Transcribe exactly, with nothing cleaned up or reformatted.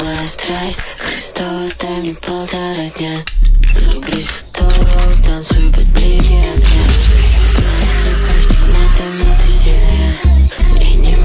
моя страсть Христова, дай мне полтора дня. Зубри суток, танцуй под блики огня. Красик, мата, мата, серия. И не